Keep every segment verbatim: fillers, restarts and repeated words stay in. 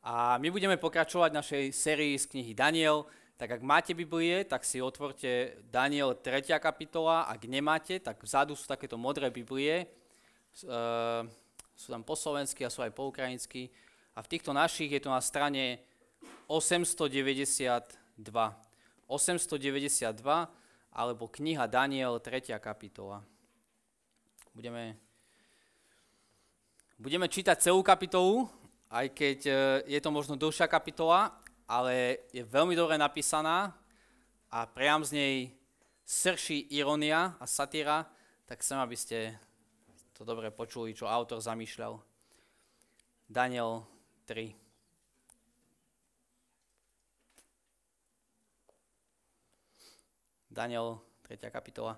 A my budeme pokračovať v našej sérii z knihy Daniel. Tak ak máte Biblie, tak si otvorte Daniel tretia kapitola. Ak nemáte, tak vzadu sú takéto modré Biblie. E, sú tam po slovensky a sú aj po ukrajinsky. A v týchto našich je to na strane osemstodeväťdesiatdva. osemstodeväťdesiatdva alebo kniha Daniel tretia kapitola. Budeme, budeme čítať celú kapitolu, aj keď je to možno dlhšia kapitola, ale je veľmi dobre napísaná a priam z nej srší irónia a satíra, tak chcem, aby ste to dobre počuli, čo autor zamýšľal. Daniel tri. Daniel tretia kapitola.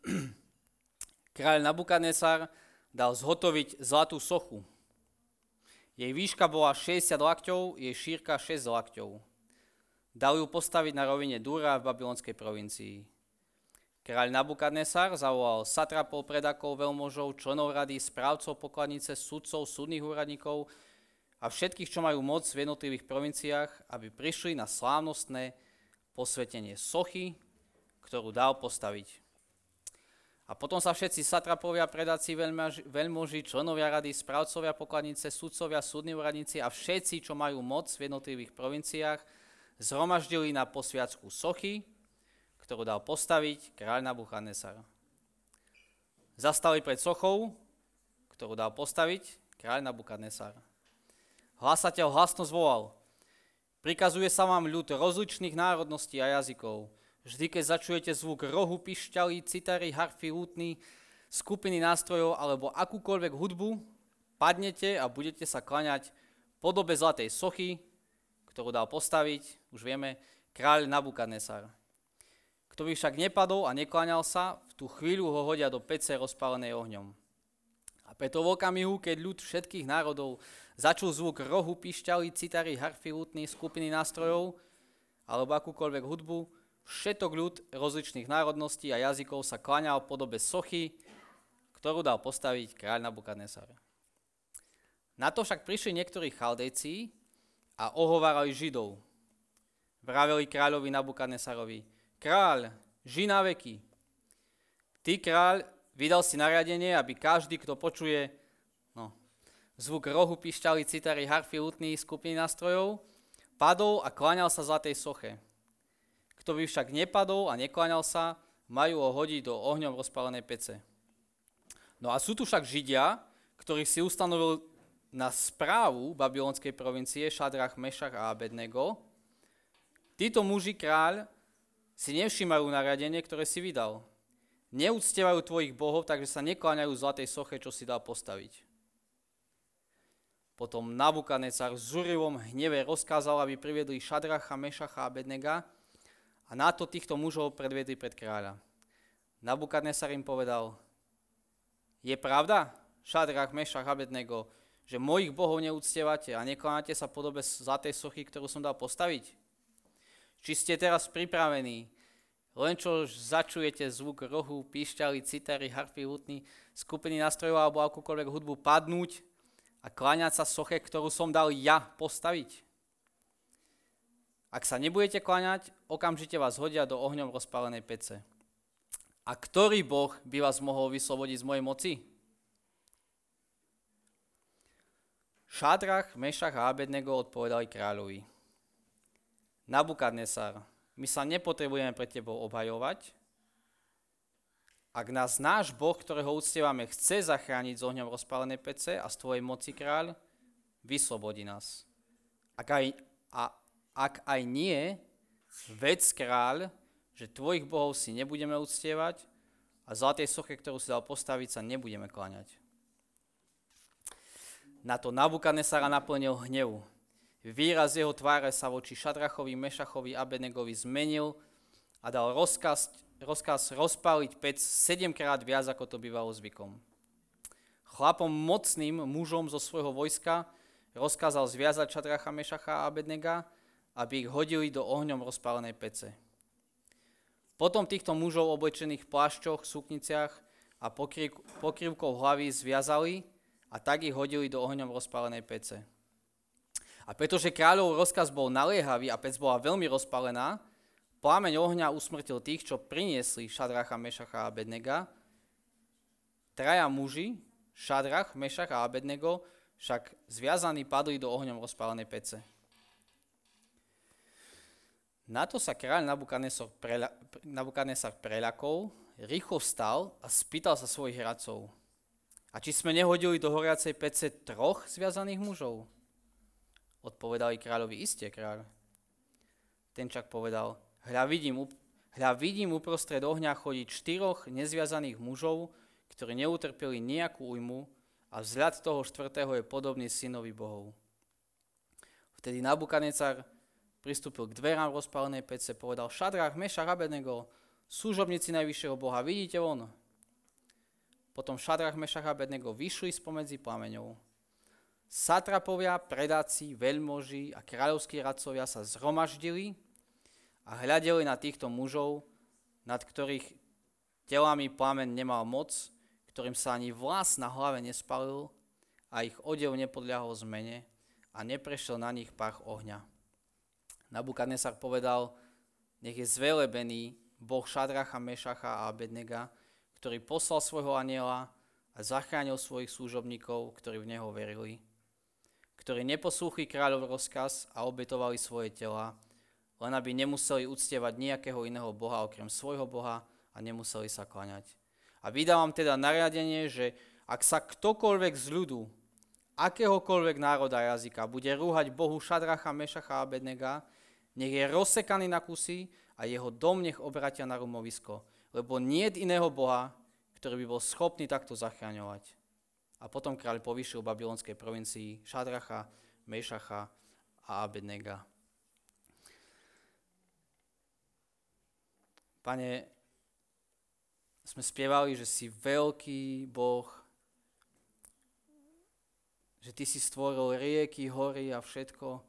Kráľ Nabukadnesar dal zhotoviť zlatú sochu. Jej výška bola šesťdesiat lakťov, jej šírka šesť lakťov. Dal ju postaviť na rovine Dúra v babylonskej provincii. Kráľ Nabukadnesar zavolal satrapov, predakov, veľmožov, členov rady, správcov pokladnice, sudcov, súdnych úradníkov a všetkých, čo majú moc v jednotlivých provinciách, aby prišli na slávnostné posvetenie sochy, ktorú dal postaviť. A potom sa všetci satrapovia, predáci, veľmoži, členovia rady, správcovia pokladnice, sudcovia, súdni úradníci a všetci, čo majú moc v jednotlivých provinciách, zhromaždili na posviacku sochy, ktorú dal postaviť kráľ Nabukadnesar. Zastali pred sochou, ktorú dal postaviť kráľ Nabukadnesar. Hlasateľ hlasno zvolal: Prikazuje sa vám ľud rozličných národností a jazykov. Vždy, keď začujete zvuk rohu, pišťaly, citary, harfy, lútny, skupiny nástrojov alebo akúkoľvek hudbu, padnete a budete sa klaňať podobe zlatej sochy, ktorú dal postaviť, už vieme, kráľ Nabukadnesar. Kto by však nepadol a nekláňal sa, v tú chvíľu ho hodia do pece rozpálenej ohňom. A preto v okamihu, keď ľud všetkých národov začul zvuk rohu, pišťaly, citary, harfy, lútny, skupiny nástrojov alebo akúkoľvek hudbu, všetok ľud rozličných národností a jazykov sa kláňal v podobe sochy, ktorú dal postaviť kráľ Nabukadnesar. Na to však prišli niektorí Chaldejci a ohovárali Židov. Vraveli kráľovi Nabukadnesarovi: Kráľ, žij na veky. Ty, kráľ, vydal si nariadenie, aby každý, kto počuje no, zvuk rohu, pišťaly, citary, harfy, lutny, skupiny nástrojov, padol a kláňal sa zlatej soche. Kto by však nepadol a nekláňal sa, majú ho hodiť do ohňom rozpálenej pece. No a sú tu však Židia, ktorých si ustanovil na správu babylonskej provincie Šadrach, Mešach a Abednego. Títo muži kráľ si nevšímajú nariadenie, ktoré si vydal. Neúctievajú tvojich bohov, takže sa nekláňajú zlatej soche, čo si dal postaviť. Potom Nabukadnesar v zúrivom hneve rozkázal, aby priviedli Šadracha, Mešacha a Abednega, a na to týchto mužov predviedli pred kráľa. Nabukadnesar im povedal: Je pravda, Šadrach, Mešach, Abednego, že mojich bohov neúctievate a nekláňate sa podobe zlatej sochy, ktorú som dal postaviť? Či ste teraz pripravení, len čo začujete zvuk rohu, píšťaly, citary, harfy, lutny, skupiny nástrojov alebo akúkoľvek hudbu padnúť a kláňať sa soche, ktorú som dal ja postaviť? Ak sa nebudete kláňať, okamžite vás hodia do ohňom rozpálenej pece. A ktorý boh by vás mohol vyslobodiť z mojej moci? Šadrach, Mešach a Abednego odpovedali kráľovi: Nabukadnesar, my sa nepotrebujeme pred tebou obhajovať. Ak nás náš boh, ktorého uctievame, chce zachrániť z ohňom rozpálenej pece a z tvojej moci, kráľ, vyslobodí nás. Ak aj, a Ak aj nie, vedz, kráľ, že tvojich bohov si nebudeme uctievať a zlatej soche, ktorú si dal postaviť, sa nebudeme kláňať. Na to Nabukadnesara naplnil hnev. Výraz jeho tváre sa voči Šadrachovi, Mešachovi a Abednegovi zmenil a dal rozkaz, rozkaz rozpáliť pec sedemkrát viac, ako to bývalo zvykom. Chlapom mocným mužom zo svojho vojska rozkázal zviazať Šadracha, Mešacha a Abednega, aby ich hodili do ohňom rozpálenej pece. Potom týchto mužov oblečených v plášťoch, sukniciach a pokrývkou hlavy zviazali a tak ich hodili do ohňom rozpálenej pece. A pretože kráľov rozkaz bol naliehavý a pec bola veľmi rozpalená, plámeň ohňa usmrtil tých, čo priniesli Šadracha, Mešacha a Abednega. Traja muži, Šadrach, Mešach a Abednego, však zviazaní padli do ohňom rozpálenej pece. Na to sa kráľ Nabukadnesar, preľa, Nabukadnesar preľakol, rýchlo vstal a spýtal sa svojich radcov: a či sme nehodili do horiacej pece troch zviazaných mužov? Odpovedali kráľovi: iste, kráľ. Ten však povedal: hľa vidím, hľa vidím uprostred ohňa chodiť štyroch nezviazaných mužov, ktorí neutrpeli nejakú újmu, a vzhľad toho štvrtého je podobný synovi bohov. Vtedy Nabukadnesar pristúpil k dverám rozpálenej pece, povedal: Šadrach, Mešach, Abednego, služobníci najvyššieho Boha, vidíte von? Potom Šadrach, Mešach a Abednego vyšli spomedzi plameňov. Satrapovia, predáci, veľmoži a kráľovskí radcovia sa zhromaždili a hľadeli na týchto mužov, nad ktorých telami plameň nemal moc, ktorým sa ani vlas na hlave nespalil a ich odev nepodľahol zmene a neprešiel na nich pach ohňa. Nabukadnesar povedal: nech je zvelebený Boh Šadracha, Mešacha a Abednega, ktorý poslal svojho anjela a zachránil svojich služobníkov, ktorí v neho verili, ktorí neposlúchli kráľov rozkaz a obetovali svoje tela, len aby nemuseli uctievať nejakého iného boha okrem svojho Boha a nemuseli sa klaňať. A vydávam teda nariadenie, že ak sa ktokoľvek z ľudu, akéhokoľvek národa jazyka, bude rúhať Bohu Šadracha, Mešacha a Abednega, nech je rozsekaný na kusy a jeho dom nech obratia na rumovisko, lebo niet iného Boha, ktorý by bol schopný takto zachraňovať. A potom kráľ povýšil v babylonskej provincii Šadracha, Mešacha a Abednega. Pane, sme spievali, že si veľký Boh, že Ty si stvoril rieky, hory a všetko.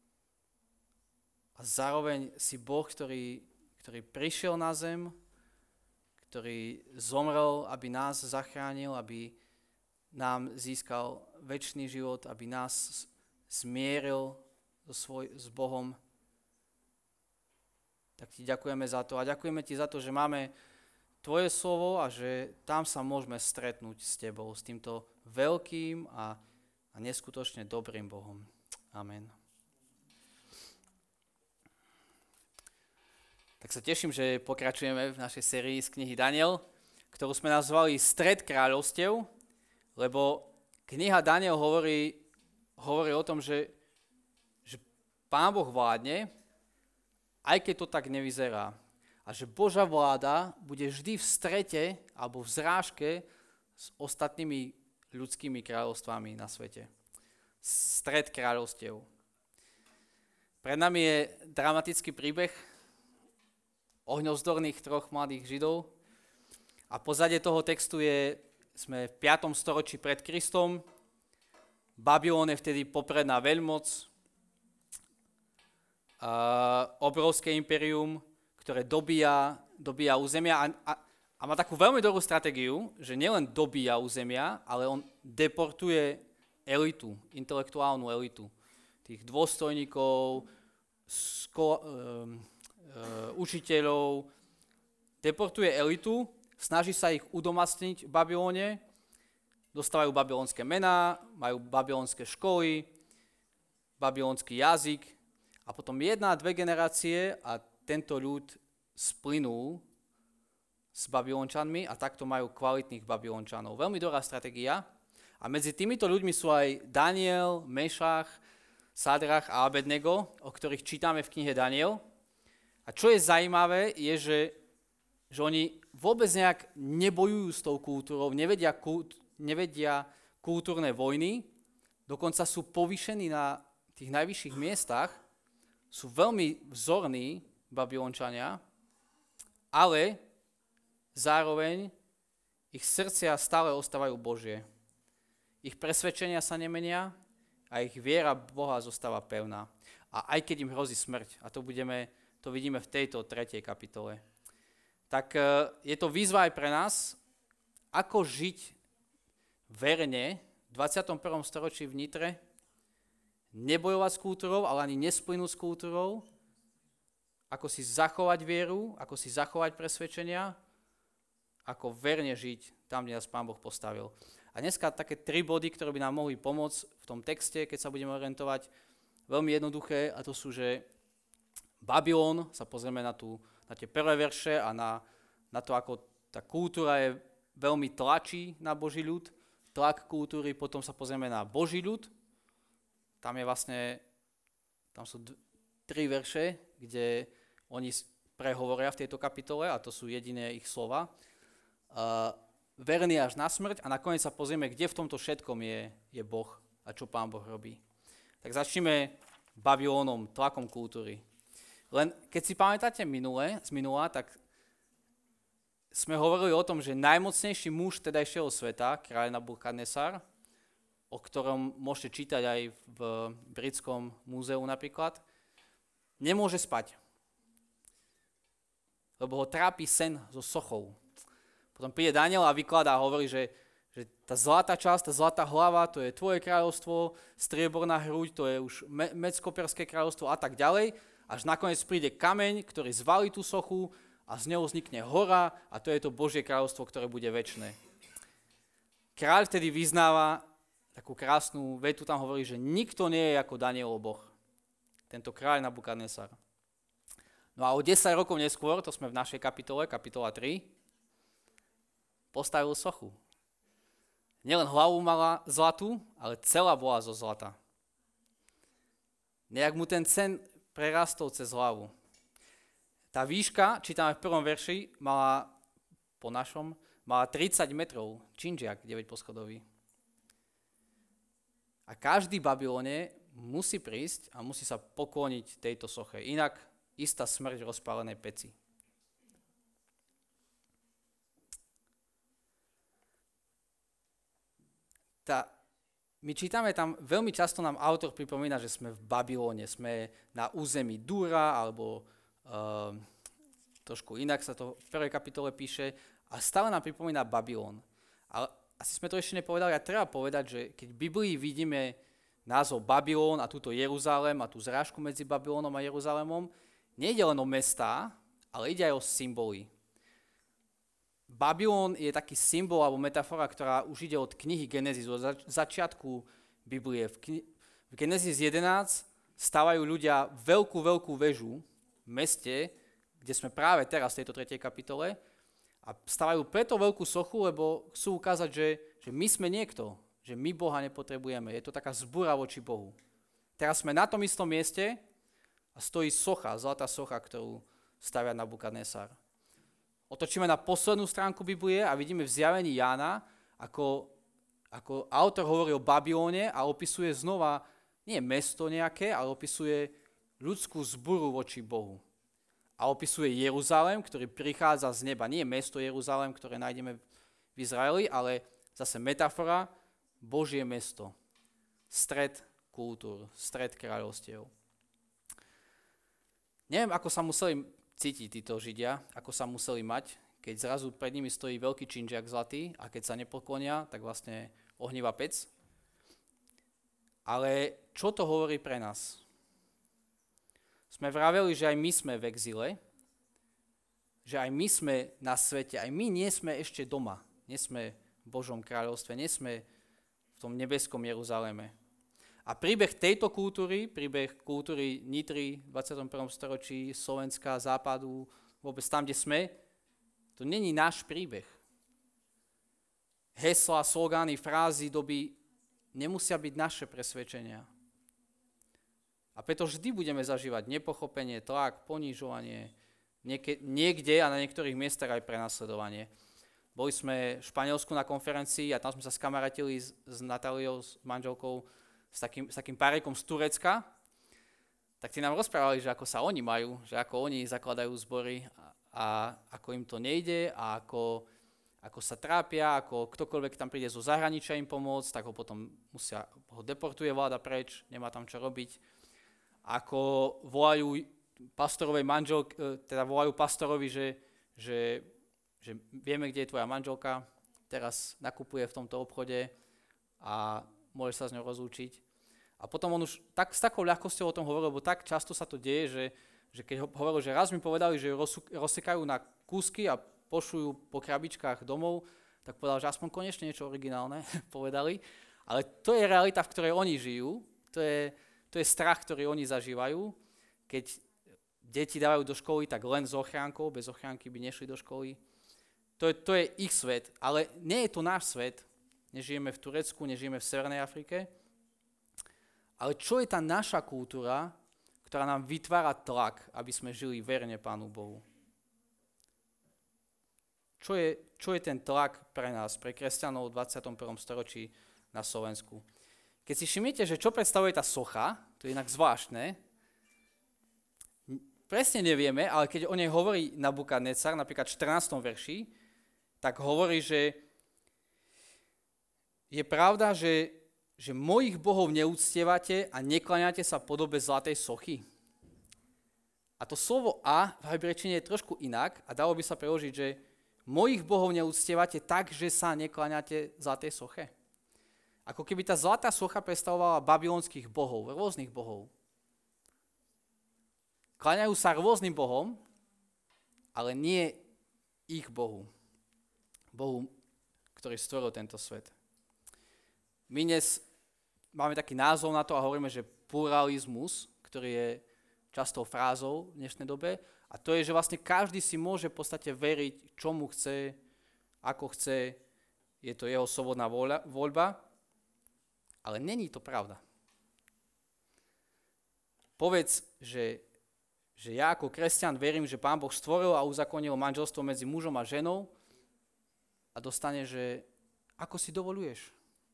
A zároveň si Boh, ktorý, ktorý prišiel na zem, ktorý zomrel, aby nás zachránil, aby nám získal večný život, aby nás zmieril so svoj, s Bohom. Tak Ti ďakujeme za to a ďakujeme Ti za to, že máme Tvoje slovo a že tam sa môžeme stretnúť s Tebou, s týmto veľkým a, a neskutočne dobrým Bohom. Amen. Tak sa teším, že pokračujeme v našej sérii z knihy Daniel, ktorú sme nazvali Stred kráľovstiev, lebo kniha Daniel hovorí, hovorí o tom, že, že Pán Boh vládne, aj keď to tak nevyzerá. A že Božia vláda bude vždy v strete alebo v zrážke s ostatnými ľudskými kráľovstvami na svete. Stred kráľovstiev. Pred nami je dramatický príbeh ohňovzdorných troch mladých Židov a pozadie toho textu je, sme v piatom storočí pred Kristom. Babylon je vtedy popredná veľmoc, a obrovské impérium, ktoré dobíja, dobíja územia a, a, a má takú veľmi dobrú stratégiu, že nielen dobíja územia, ale on deportuje elitu, intelektuálnu elitu. Tých dôstojníkov, sko, um, Uh, učiteľov, deportuje elitu, snaží sa ich udomacniť v Babylone, dostávajú babylonské mená, majú babylonské školy, babylonský jazyk a potom jedna, dve generácie a tento ľud splynul s Babylončanmi a takto majú kvalitných Babylončanov. Veľmi dobrá stratégia a medzi týmito ľuďmi sú aj Daniel, Mešach, Sadrach a Abednego, o ktorých čítame v knihe Daniel. A čo je zaujímavé, je, že, že oni vôbec nejak nebojujú s tou kultúrou, nevedia, kult, nevedia kultúrne vojny, dokonca sú povýšení na tých najvyšších miestach, sú veľmi vzorní Babylončania, ale zároveň ich srdcia stále ostávajú Božie. Ich presvedčenia sa nemenia a ich viera Boha zostáva pevná. A aj keď im hrozí smrť, a to budeme To vidíme v tejto tretej kapitole. Tak je to výzva aj pre nás, ako žiť verne v dvadsiatom prvom storočí v Nitre, nebojovať s kultúrou, ale ani nesplynúť s kultúrou, ako si zachovať vieru, ako si zachovať presvedčenia, ako verne žiť tam, kde nás Pán Boh postavil. A dneska také tri body, ktoré by nám mohli pomôcť v tom texte, keď sa budeme orientovať, veľmi jednoduché, a to sú, že Babylon, sa pozrieme na, tú, na tie prvé verše a na, na to, ako tá kultúra je veľmi tlačí na Boží ľud, tlak kultúry, potom sa pozrieme na Boží ľud, tam je vlastne, tam sú d- tri verše, kde oni prehovoria v tejto kapitole a to sú jediné ich slova. Uh, verný až na smrť a nakoniec sa pozrieme, kde v tomto všetkom je, je Boh a čo Pán Boh robí. Tak začneme Babylónom, tlakom kultúry. Len keď si pamätáte minule, z minula, tak sme hovorili o tom, že najmocnejší muž tedajšieho sveta, kráľ Nabukadnesar, o ktorom môžete čítať aj v britskom múzeu napríklad, nemôže spať. Lebo ho trápi sen so sochou. Potom príde Daniel a vykladá a hovorí, že, že tá zlatá časť, tá zlatá hlava, to je tvoje kráľovstvo, strieborná hruď, to je už me- Medskoperské kráľovstvo a tak ďalej. Až nakoniec príde kameň, ktorý zvalí tú sochu a z neho vznikne hora a to je to Božie kráľovstvo, ktoré bude večné. Kráľ vtedy vyznáva takú krásnu vetu, tam hovorí, že nikto nie je ako Danielov Boh. Tento kráľ Nabukadnesar. No a o desať rokov neskôr, to sme v našej kapitole, kapitola tri, postavil sochu. Nielen hlavu mala zlatú, ale celá bola zo zlata. Nejak mu ten sen prerastol cez hlavu. Tá výška, čítame v prvom verši, mala po našom, mala tridsať metrov, činžiak deväťposchodový. A každý v Babylone musí prísť a musí sa pokloniť tejto soche. Inak istá smrť v rozpálenej peci. Tá, my čítame tam, veľmi často nám autor pripomína, že sme v Babylone, sme na území Dúra, alebo uh, trošku inak sa to v prvej kapitole píše, a stále nám pripomína Babylon. Ale asi sme to ešte nepovedali, a treba povedať, že keď v Biblii vidíme názov Babylon a túto Jeruzalém a tú zrážku medzi Babylónom a Jeruzalémom, nejde len o mestá, ale ide aj o symboly. Babylon je taký symbol alebo metafora, ktorá už ide od knihy Genesis, od zač- začiatku Biblie. V, kni- v Genesis jedenásť stavajú ľudia veľkú, veľkú väžu v meste, kde sme práve teraz v tejto tretej kapitole, a stavajú preto veľkú sochu, lebo chcú ukázať, že, že my sme niekto, že my Boha nepotrebujeme. Je to taká zbúra voči Bohu. Teraz sme na tom istom mieste a stojí socha, zlatá socha, ktorú stavia Nabukadnesar. Otočíme na poslednú stránku Biblie a vidíme v zjavení Jána, ako, ako autor hovorí o Babylone a opisuje znova, nie mesto nejaké, ale opisuje ľudskú zburu voči Bohu. A opisuje Jeruzalém, ktorý prichádza z neba. Nie mesto Jeruzalém, ktoré nájdeme v Izraeli, ale zase metafora, Božie mesto. Stred kultúr, stred kráľovstiev. Neviem, ako sa museli cítiť títo Židia, ako sa museli mať, keď zrazu pred nimi stojí veľký činžiak zlatý a keď sa nepoklonia, tak vlastne ohnivá pec. Ale čo to hovorí pre nás? Sme vraveli, že aj my sme v exile, že aj my sme na svete, aj my nie sme ešte doma, nie sme v Božom kráľovstve, nie sme v tom nebeskom Jeruzaléme. A príbeh tejto kultúry, príbeh kultúry Nitry v dvadsiatom prvom storočí, Slovenska, Západu, vôbec tam, kde sme, to není náš príbeh. Hesla, slogány, frázy, doby nemusia byť naše presvedčenia. A preto vždy budeme zažívať nepochopenie, tlak, ponižovanie, nieke, niekde a na niektorých miestach aj prenasledovanie. Boli sme v Španielsku na konferencii a tam sme sa skamaratili s, s Natáliou, s manželkou, s takým, s takým párekom z Turecka. Tak tí nám rozprávali, že ako sa oni majú, že ako oni zakladajú zbory a, a ako im to nejde a ako, ako sa trápia, ako ktokoľvek tam príde zo zahraničia im pomôcť, tak ho potom musia, ho deportuje vláda preč, nemá tam čo robiť. Ako volajú pastorovej manželke, teda volajú pastorovi, že, že, že vieme, kde je tvoja manželka, teraz nakupuje v tomto obchode a môže sa s ňou rozlúčiť. A potom on už tak, s takou ľahkosťou o tom hovoril, lebo tak často sa to deje, že, že keď hovoril, že raz mi povedali, že ju rozsekajú na kúsky a pošujú po krabičkách domov, tak povedal, že aspoň konečne niečo originálne povedali. Ale to je realita, v ktorej oni žijú, to je, to je strach, ktorý oni zažívajú. Keď deti dávajú do školy, tak len s ochránkou, bez ochránky by nešli do školy. To je, to je ich svet, ale nie je to náš svet. Nežijeme v Turecku, nežijeme v Severnej Afrike. Ale čo je tá naša kultúra, ktorá nám vytvára tlak, aby sme žili verne Pánu Bohu? Čo je, čo je ten tlak pre nás, pre kresťanov v dvadsiatom prvom storočí na Slovensku? Keď si všimnete, že čo predstavuje tá socha, to je inak zvláštne, presne nevieme, ale keď o nej hovorí Nabukadnecar, napríklad v štrnástom verši, tak hovorí, že je pravda, že že mojich bohov neúctievate a nekláňate sa podobe zlatej sochy. A to slovo a v hebrejčine je trošku inak a dalo by sa preložiť, že mojich bohov neúctievate tak, že sa nekláňate zlatej soche. Ako keby tá zlatá socha predstavovala babylonských bohov, rôznych bohov. Kláňajú sa rôznym bohom, ale nie ich Bohu. Bohu, ktorý stvoril tento svet. My dnes máme taký názov na to a hovoríme, že pluralizmus, ktorý je častou frázou v dnešnej dobe, a to je, že vlastne každý si môže v podstate veriť, čomu chce, ako chce, je to jeho slobodná voľba, ale není to pravda. Povedz, že, že ja ako kresťan verím, že Pán Boh stvoril a uzakonil manželstvo medzi mužom a ženou a dostane, že ako si dovoluješ?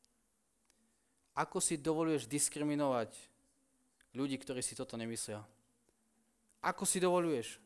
Ako si dovoluješ diskriminovať ľudí, ktorí si toto nemyslia? Ako si dovoluješ?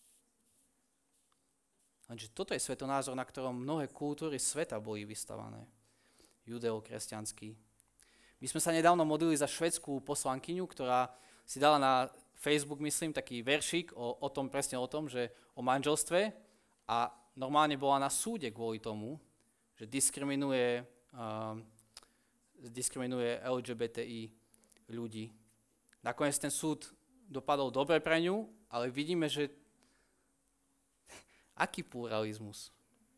Lenže toto je svetonázor, na ktorom mnohé kultúry sveta boli vystavané. Judeo-kresťanský. My sme sa nedávno modlili za švédsku poslankyňu, ktorá si dala na Facebook, myslím, taký veršík o, o tom, presne o tom, že o manželstve a normálne bola na súde kvôli tomu, že diskriminuje... Uh, diskriminuje el gé bé té í ľudí. Nakoniec ten súd dopadol dobre pre ňu, ale vidíme, že aký pluralizmus.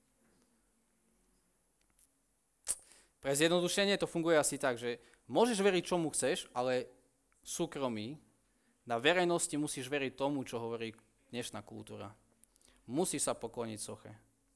Pre zjednodušenie to funguje asi tak, že môžeš veriť čomu chceš, ale v súkromí na verejnosti musíš veriť tomu, čo hovorí dnešná kultúra. Musíš sa pokloniť soche.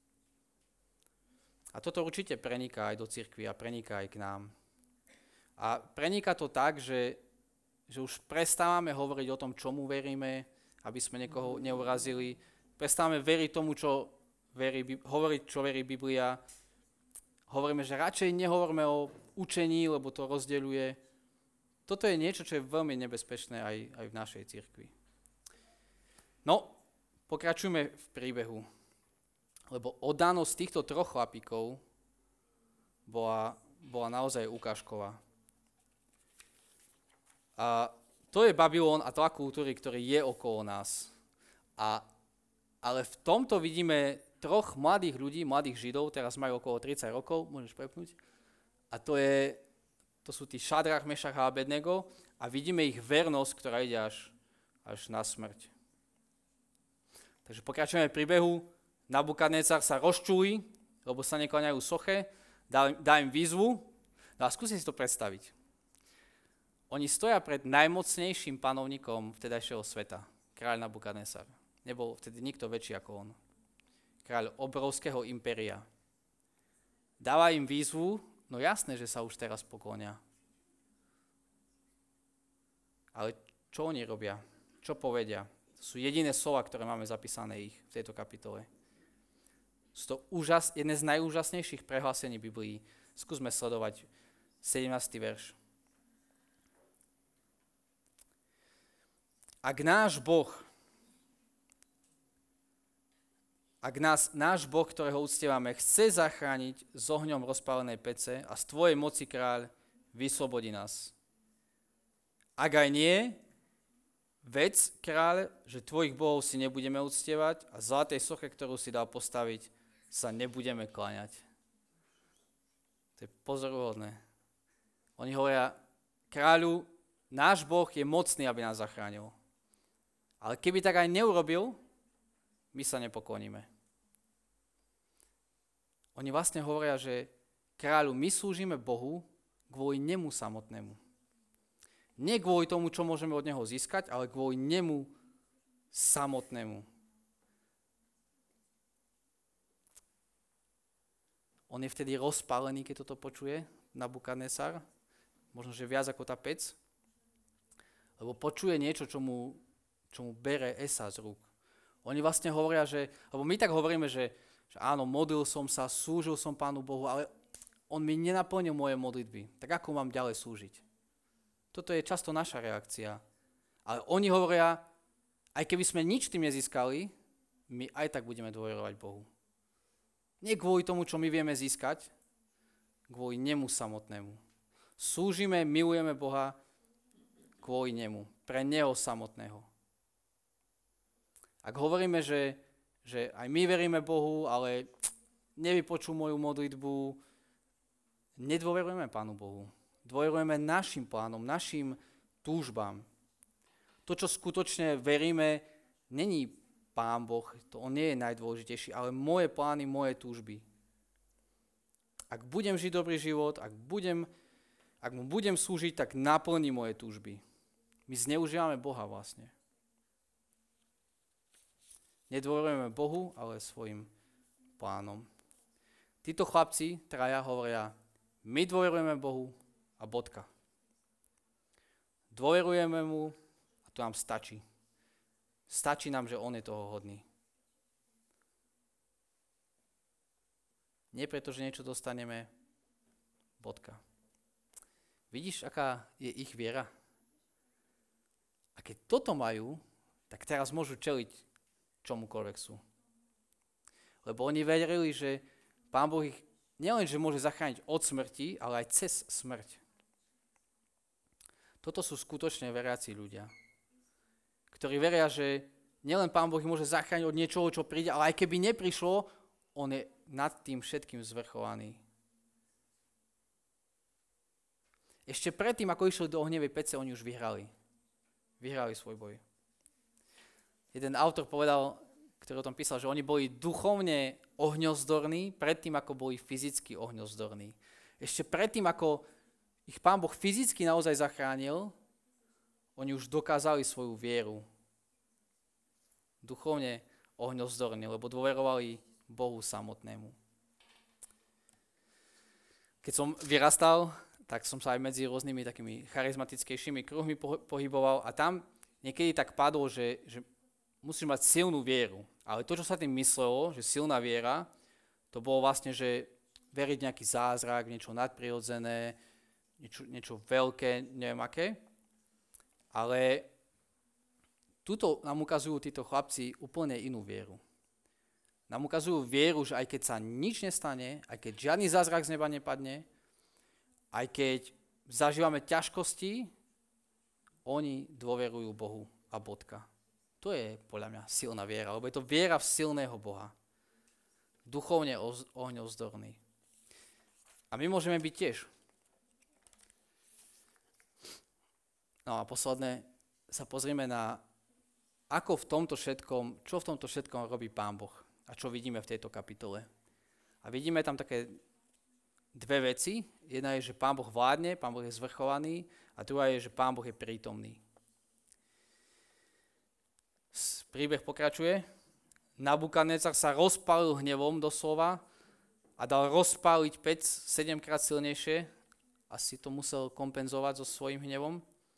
A toto určite preniká aj do cirkvi a preniká aj k nám. A preniká to tak, že, že už prestávame hovoriť o tom, čomu veríme, aby sme niekoho neurazili. Prestávame veriť tomu, čo verí, hovoriť, čo verí Biblia. Hovoríme, že radšej nehovoríme o učení, lebo to rozdeľuje. Toto je niečo, čo je veľmi nebezpečné aj, aj v našej cirkvi. No, pokračujme v príbehu. Lebo oddanosť týchto troch chlapíkov bola, bola naozaj ukážková. A to je Babylon a tlak kultúry, ktorý je okolo nás. A, ale v tomto vidíme troch mladých ľudí, mladých Židov, teraz majú okolo tridsať rokov, môžeš prepnúť. A to, je, to sú tí Šadrach, Mešach a Abednego a vidíme ich vernosť, ktorá ide až, až na smrť. Takže pokračujeme v príbehu. Nabukadnecar sa rozčúli, lebo sa nekláňajú soche, dá, dá im výzvu. No a skúste si to predstaviť. Oni stoja pred najmocnejším panovníkom vtedajšieho sveta, kráľ Nabukadnecar. Nebol vtedy nikto väčší ako on. Kráľ obrovského impéria. Dáva im výzvu, no jasné, že sa už teraz poklonia. Ale čo oni robia? Čo povedia? To sú jediné slova, ktoré máme zapísané ich v tejto kapitole. Sú to úžas, jedné z najúžasnejších prehlásení Biblii. Skúsme sledovať sedemnásty verš. Ak náš Boh, ak nás náš Boh, ktorého uctievame, chce zachrániť z ohňom rozpálenej pece a z tvojej moci, kráľ, vyslobodí nás. Ak aj nie, vedz, kráľ, že tvojich bohov si nebudeme uctievať a zlatej soche, ktorú si dal postaviť, sa nebudeme kláňať. To je pozoruhodné. Oni hovoria, kráľu, náš Boh je mocný, aby nás zachránil. Ale keby tak aj neurobil, my sa nepokloníme. Oni vlastne hovoria, že kráľu, my slúžime Bohu kvôli nemu samotnému. Nie kvôli tomu, čo môžeme od neho získať, ale kvôli nemu samotnému. On je vtedy rozpálený, keď toto počuje, Nabukadnesar, možno, že viac ako tá pec, lebo počuje niečo, čo mu, čo mu bere Esa z rúk. Oni vlastne hovoria, že, lebo my tak hovoríme, že, že áno, modlil som sa, slúžil som Pánu Bohu, ale on mi nenaplnil moje modlitby. Tak ako mám ďalej slúžiť? Toto je často naša reakcia. Ale oni hovoria, aj keby sme nič tým nezískali, my aj tak budeme dôverovať Bohu. Nie kvôli tomu, čo my vieme získať, kvôli nemu samotnému. Slúžime, milujeme Boha kvôli nemu, pre neho samotného. Ak hovoríme, že, že aj my veríme Bohu, ale nevypočul moju modlitbu, nedôverujeme Pánu Bohu. Dôverujeme našim plánom, našim túžbám. To, čo skutočne veríme, není Pán Boh, to on nie je najdôležitejší, ale moje plány, moje túžby. Ak budem žiť dobrý život, ak, budem, ak mu budem slúžiť, tak naplní moje túžby. My zneužívame Boha vlastne. Nedôverujeme Bohu, ale svojim plánom. Títo chlapci, traja, hovoria, my dôverujeme Bohu a bodka. Dôverujeme mu a to nám stačí. Stačí nám, že on je toho hodný. Nie preto, že niečo dostaneme, bodka. Vidíš, aká je ich viera? A keď toto majú, tak teraz môžu čeliť čomukoľvek sú. Lebo oni verili, že Pán Boh ich nielen, že môže zachrániť od smrti, ale aj cez smrť. Toto sú skutočne veriaci ľudia, ktorí veria, že nielen Pán Boh ich môže zachrániť od niečoho, čo príde, ale aj keby neprišlo, on je nad tým všetkým zvrchovaný. Ešte predtým, ako išli do ohnevej pece, oni už vyhrali. Vyhrali svoj boj. Jeden autor povedal, ktorý o tom písal, že oni boli duchovne ohňozdorní predtým, ako boli fyzicky ohňozdorní. Ešte predtým, ako ich Pán Boh fyzicky naozaj zachránil, oni už dokázali svoju vieru duchovne ohňozdorní, lebo dôverovali Bohu samotnému. Keď som vyrastal, tak som sa aj medzi rôznymi takými charizmatickejšími kruhmi pohyboval a tam niekedy tak padlo, že, že musíš mať silnú vieru. Ale to, čo sa tým myslelo, že silná viera, to bolo vlastne, že veriť v nejaký zázrak, niečo nadprirodzené, niečo, niečo veľké, neviem aké. Ale tuto nám ukazujú títo chlapci úplne inú vieru. Nám ukazujú vieru, že aj keď sa nič nestane, aj keď žiadny zázrak z neba nepadne, aj keď zažívame ťažkosti, oni dôverujú Bohu a bodka. To je podľa mňa silná viera, lebo je to viera v silného Boha. Duchovne ohňozdorný. A my môžeme byť tiež. No a posledné sa pozrieme na, ako v tomto všetkom, čo v tomto všetkom robí Pán Boh a čo vidíme v tejto kapitole. A vidíme tam také dve veci. Jedna je, že Pán Boh vládne, Pán Boh je zvrchovaný a druhá je, že Pán Boh je prítomný. Príbeh pokračuje. Nabukadnesar sa rozpálil hnevom doslova a dal rozpáliť pec sedemkrát silnejšie. Asi to musel kompenzovať so svojím hnevom.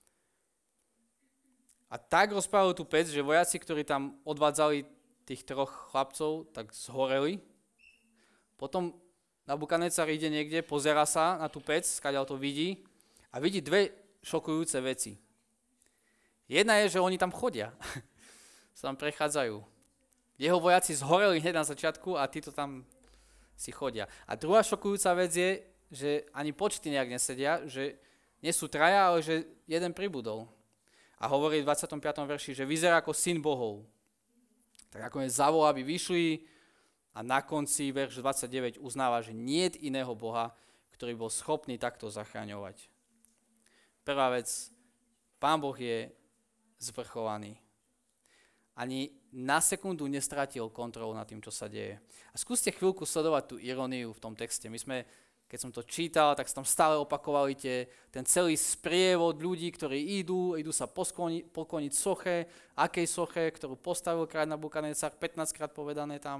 A tak rozpálil tú pec, že vojaci, ktorí tam odvádzali tých troch chlapcov, tak zhoreli. Potom Nabukadnesar ide niekde, pozerá sa na tú pec, skadiaľ to vidí a vidí dve šokujúce veci. Jedna je, že oni tam chodia. Sa tam prechádzajú. Jeho vojaci zhoreli hneď na začiatku a títo tam si chodia. A druhá šokujúca vec je, že ani počty nejak nesedia, že nie sú traja, ale že jeden pribudol. A hovorí v dvadsiatom piatom verši, že vyzerá ako syn bohov. Tak ako je zavolá, aby vyšli a na konci verš dvadsaťdeväť uznáva, že niet iného Boha, ktorý bol schopný takto zachraňovať. Prvá vec, Pán Boh je zvrchovaný. Ani na sekundu nestratil kontrolu nad tým, čo sa deje. A skúste chvíľku sledovať tú iróniu v tom texte. My sme, keď som to čítal, tak sa tam stále opakovali tie, ten celý sprievod ľudí, ktorí idú, idú sa poskloni, pokloniť soche, akej soche, ktorú postavil kráľ Nabukadnecar, pätnásťkrát povedané tam.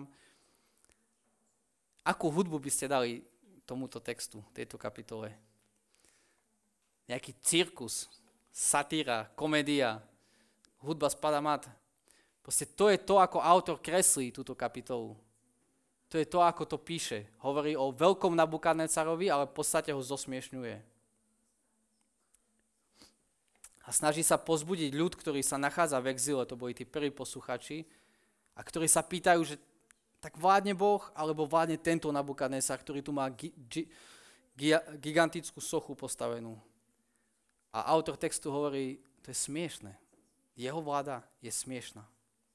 Akú hudbu by ste dali tomuto textu, tejto kapitole? Nejaký cirkus, satíra, komédia, hudba z Padamat. Proste to je to, ako autor kreslí túto kapitolu. To je to, ako to píše. Hovorí o veľkom Nabukadnecarovi, ale v podstate ho zosmiešňuje. A snaží sa pozbudiť ľud, ktorý sa nachádza v exíle, to boli tí prví posluchači, a ktorí sa pýtajú, že tak vládne Boh, alebo vládne tento Nabukadnecar, ktorý tu má gi- gi- gi- gigantickú sochu postavenú. A autor textu hovorí, to je smiešné. Jeho vláda je smiešná.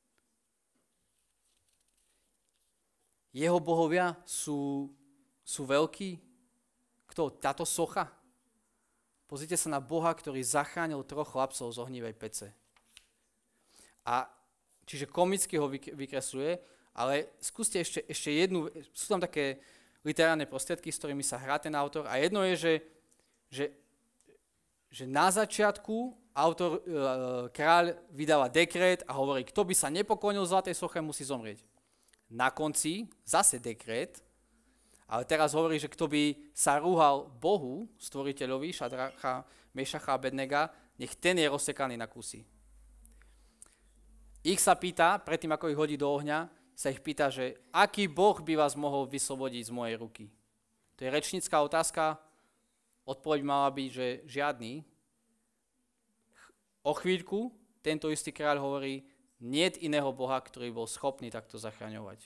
Jeho bohovia sú, sú veľkí? Kto? Táto socha? Pozrite sa na Boha, ktorý zachránil troch chlapcov z ohnívej pece. A čiže komicky ho vykresľuje, ale skúste ešte, ešte jednu, sú tam také literárne prostriedky, s ktorými sa hrá ten autor, a jedno je, že, že, že na začiatku autor, e, kráľ vydáva dekret a hovorí, kto by sa nepoklonil zlatej soche, musí zomrieť. Na konci zase dekret, ale teraz hovorí, že kto by sa rúhal Bohu, stvoriteľovi, Šadracha, Mešacha a Abednega, nech ten je rozsekaný na kusy. Ich sa pýta, predtým ako ich hodí do ohňa, sa ich pýta, že aký Boh by vás mohol vyslobodiť z mojej ruky. To je rečnícka otázka, odpoveď mala byť, že žiadny. O chvíľku tento istý kráľ hovorí, niet iného Boha, ktorý bol schopný takto zachraňovať.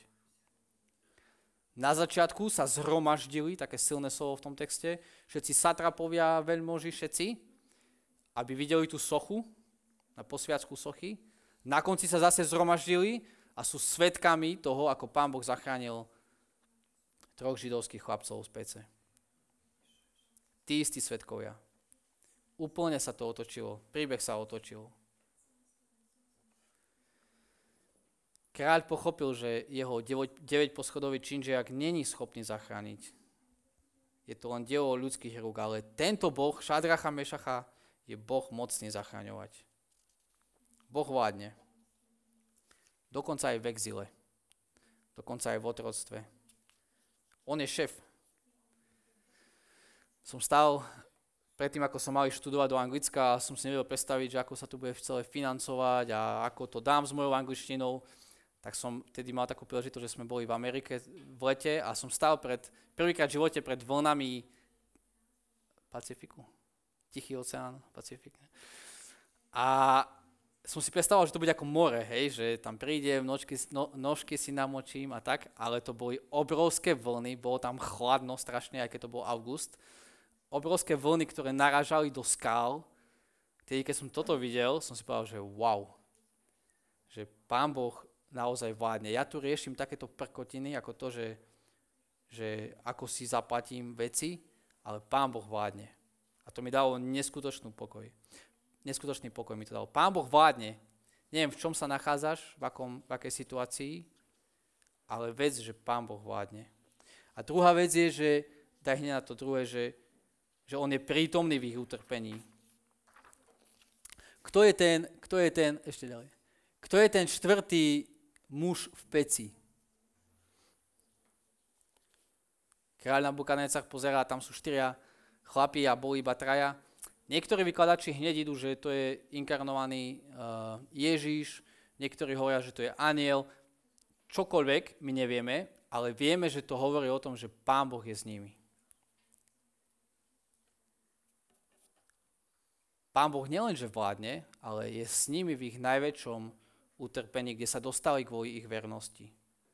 Na začiatku sa zhromaždili, také silné slovo v tom texte, všetci satrapovia, veľmoži, všetci, aby videli tú sochu, na posviacku sochy. Na konci sa zase zhromaždili a sú svedkami toho, ako Pán Boh zachránil troch židovských chlapcov z pece. Tí istí svedkovia. Úplne sa to otočilo, príbeh sa otočil. Kráľ pochopil, že jeho deväťposchodový činžiak není schopný zachrániť. Je to len dielo ľudských rúk, ale tento Boh, Šadracha, Mešacha, je Boh mocný zachraňovať. Boh vládne. Dokonca aj v exile. Dokonca aj v otroctve. On je šéf. Som stál predtým, ako som mal študovať do Anglicka, som si nevedel predstaviť, že ako sa to bude celé financovať a ako to dám s mojou angličtinou. Tak som vtedy mal takú príležitosť, že sme boli v Amerike v lete a som stál pred, prvýkrát v živote pred vlnami Pacifiku. Tichý oceán, Pacifik. A som si predstavoval, že to bude ako more, hej, že tam prídem, nožky, no, nožky si namočím a tak, ale to boli obrovské vlny, bolo tam chladno strašne, aj keď to bol august. Obrovské vlny, ktoré narážali do skál. Tedy, keď som toto videl, som si povedal, že wow, že Pán Boh naozaj vládne. Ja tu riešim takéto prkotiny, ako to, že, že ako si zaplatím veci, ale Pán Boh vládne. A to mi dalo neskutočnú pokoj. Neskutočný pokoj mi to dalo. Pán Boh vládne. Neviem, v čom sa nachádzaš, v, akom, v akej situácii, ale vec, že Pán Boh vládne. A druhá vec je, že, daj hneď na to druhé, že, že on je prítomný v ich utrpení. Kto je ten, kto je ten, ešte ďalej, kto je ten štvrtý muž v peci? Kráľ Nabukadnecar pozerá, tam sú štyria chlapi a boli iba traja. Niektorí vykladači hneď idú, že to je inkarnovaný uh, Ježiš, niektorí hovoria, že to je anjel. Čokoľvek my nevieme, ale vieme, že to hovorí o tom, že Pán Boh je s nimi. Pán Boh nielenže vládne, ale je s nimi v ich najväčšom utrpení, kde sa dostali kvôli ich vernosti.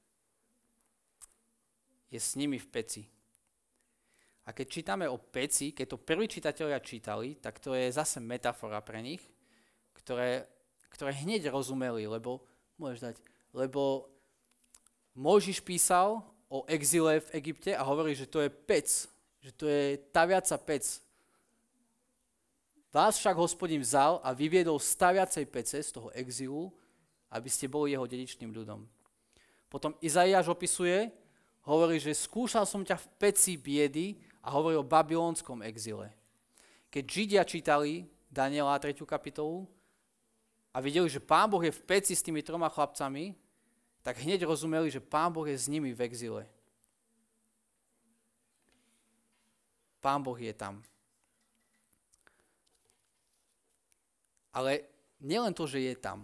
Je s nimi v peci. A keď čítame o peci, keď to prví čitatelia čítali, tak to je zase metafora pre nich, ktoré, ktoré hneď rozumeli, lebo, môžeš dať, lebo Mojžiš písal o exile v Egypte a hovorí, že to je pec, že to je taviaca pec. Vás však Hospodin vzal a vyviedol z staviacej pece, z toho exilu, aby ste boli jeho dedičným ľudom. Potom Izaiáš opisuje, hovorí, že skúšal som ťa v peci biedy a hovorí o babylonskom exile. Keď Židia čítali Daniela tretiu kapitolu a videli, že Pán Boh je v peci s tými troma chlapcami, tak hneď rozumeli, že Pán Boh je s nimi v exile. Pán Boh je tam. Ale nielen to, že je tam.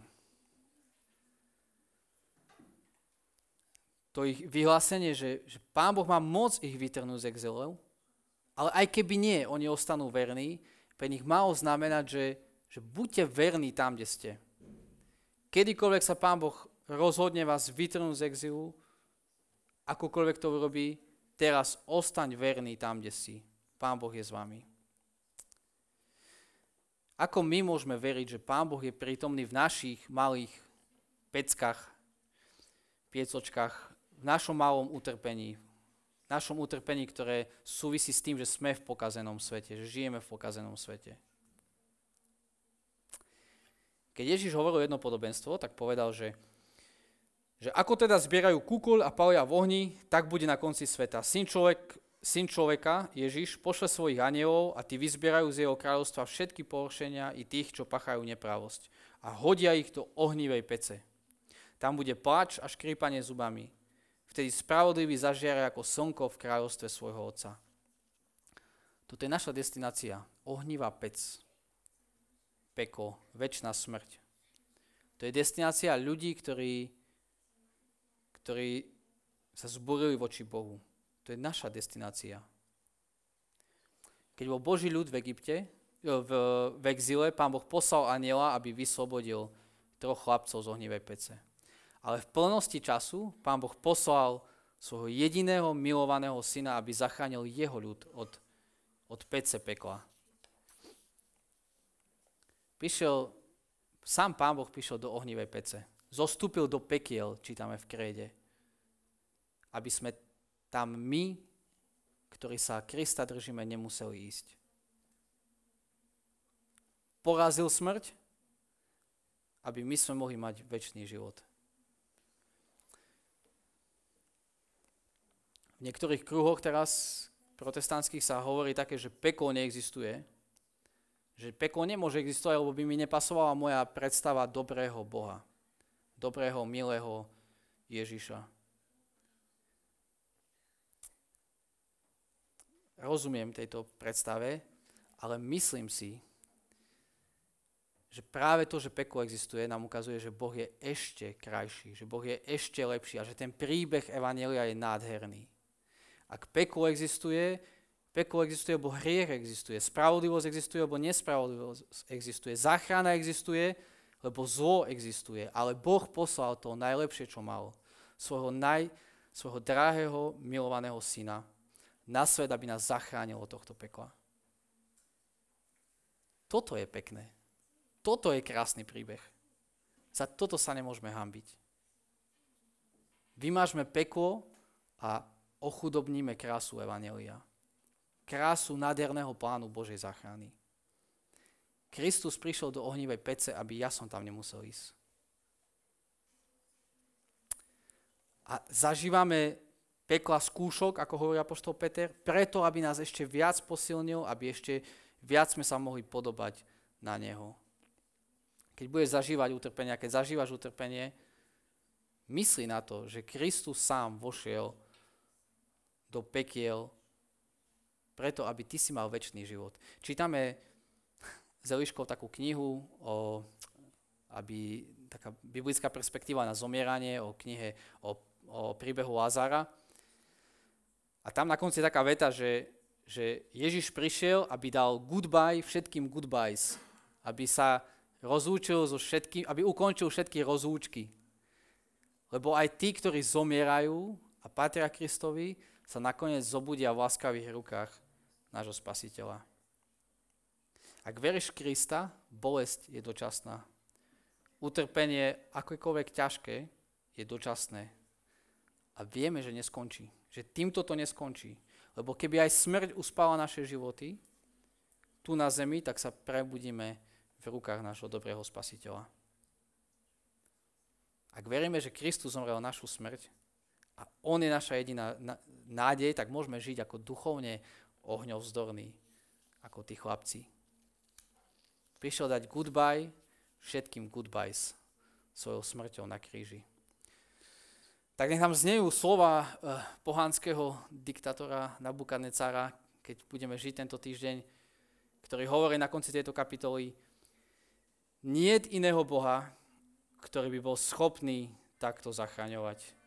To ich vyhlásenie, že, že Pán Boh má moc ich vytrhnúť z exilu, ale aj keby nie, oni ostanú verní, pre nich malo znamenať, že, že buďte verní tam, kde ste. Kedykoľvek sa Pán Boh rozhodne vás vytrhnúť z exilu, akokoľvek to urobí, teraz ostaň verný tam, kde si. Pán Boh je s vami. Ako my môžeme veriť, že Pán Boh je prítomný v našich malých peckách, piecočkách, v našom malom utrpení, v našom utrpení, ktoré súvisí s tým, že sme v pokazenom svete, že žijeme v pokazenom svete. Keď Ježiš hovoril jedno podobenstvo, tak povedal, že, že ako teda zbierajú kúkoľ a palia v ohni, tak bude na konci sveta. Syn, človek, syn človeka, Ježiš, pošle svojich anielov a tí vyzbierajú z jeho kráľovstva všetky pohoršenia i tých, čo pachajú neprávosť. A hodia ich do ohnivej pece. Tam bude pláč a škrípanie zubami. Vtedy spravodlivý zažiare ako slnko v kráľovstve svojho Otca. Toto je naša destinácia. Ohnivá pec. Peklo. Večná smrť. To je destinácia ľudí, ktorí, ktorí sa zburili voči Bohu. To je naša destinácia. Keď bol Boží ľud v Egypte, v, v exile, Pán Boh poslal anjela, aby vyslobodil troch chlapcov z ohnivej pece. Ale v plnosti času Pán Boh poslal svojho jediného milovaného syna, aby zachránil jeho ľud od, od pece pekla. Prišiel, sám Pán Boh prišiel do ohnivej pece. Zostúpil do pekiel, čítame v kréde. Aby sme tam my, ktorí sa Krista držíme, nemuseli ísť. Porazil smrť, aby my sme mohli mať večný život. V niektorých kruhoch teraz protestantských sa hovorí také, že peklo neexistuje. Že peklo nemôže existovať, lebo by mi nepasovala moja predstava dobrého Boha. Dobrého, milého Ježiša. Rozumiem tejto predstave, ale myslím si, že práve to, že peklo existuje, nám ukazuje, že Boh je ešte krajší, že Boh je ešte lepší a že ten príbeh evanjelia je nádherný. Ak peklo existuje, peklo existuje, lebo hriech existuje, spravodlivosť existuje, lebo nespravodlivosť existuje, záchrana existuje, lebo zlo existuje, ale Boh poslal to najlepšie, čo mal, svojho, naj, svojho drahého, milovaného syna na svet, aby nás zachránil od tohto pekla. Toto je pekné. Toto je krásny príbeh. Za toto sa nemôžeme hanbiť. Vymážme peklo a ochudobníme krásu evanjelia. Krásu nádherného plánu Božej záchrany. Kristus prišiel do ohnivej pece, aby ja som tam nemusel ísť. A zažívame pekla skúšok, ako hovorí apoštol Peter, preto, aby nás ešte viac posilnil, aby ešte viac sme sa mohli podobať na neho. Keď budeš zažívať utrpenie, keď zažívaš utrpenie, myslí na to, že Kristus sám vošiel do pekiel preto, aby ty si mal večný život. Čítame s Eliškou takú knihu, o, aby, taká biblická perspektíva na zomieranie, o knihe o, o príbehu Lázára. A tam na konci je taká veta, že, že Ježiš prišiel, aby dal goodbye všetkým goodbyes, aby sa rozlúčil so všetkým, aby ukončil všetky rozlúčky. Lebo aj tí, ktorí zomierajú a patria Kristovi, sa nakoniec zobudia v láskavých rukách nášho Spasiteľa. Ak veríš Krista, bolesť je dočasná. Utrpenie, akokoľvek ťažké, je dočasné. A vieme, že neskončí. Že týmto to neskončí. Lebo keby aj smrť uspala naše životy, tu na zemi, tak sa prebudíme v rukách nášho dobrého Spasiteľa. Ak veríme, že Kristus zomrel našu smrť a On je naša jediná nádej, tak môžeme žiť ako duchovne ohňovzdorní, ako tí chlapci. Prišiel dať goodbye všetkým goodbyes svojou smrťou na kríži. Tak nech nám znejú slova eh, pohanského diktátora Nabukadnecara, keď budeme žiť tento týždeň, ktorý hovorí na konci tejto kapitoly: Niet iného Boha, ktorý by bol schopný takto zachraňovať.